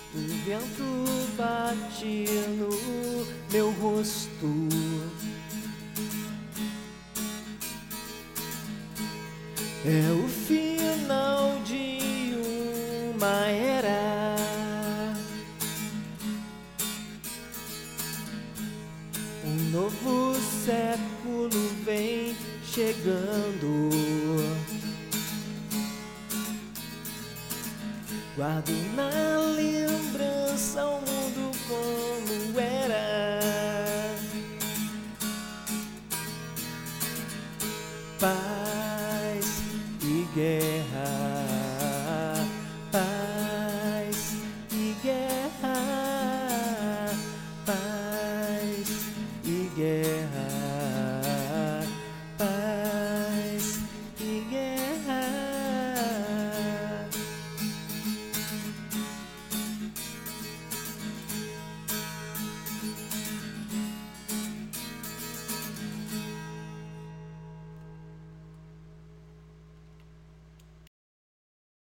O vento bate no meu rosto. É o final de uma era. Um novo século vem chegando. Guardo na lembrança o mundo como era.